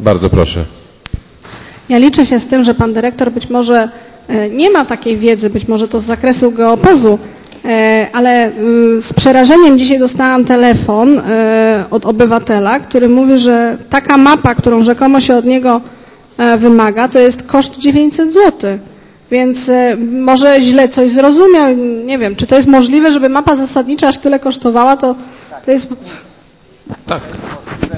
Bardzo proszę. Ja liczę się z tym, że pan dyrektor być może nie ma takiej wiedzy, być może to z zakresu geopozu, ale z przerażeniem dzisiaj dostałam telefon od obywatela, który mówi, że taka mapa, którą rzekomo się od niego wymaga, to jest koszt 900 zł. Więc może źle coś zrozumiał, nie wiem, czy to jest możliwe, żeby mapa zasadnicza aż tyle kosztowała, to jest... Tak.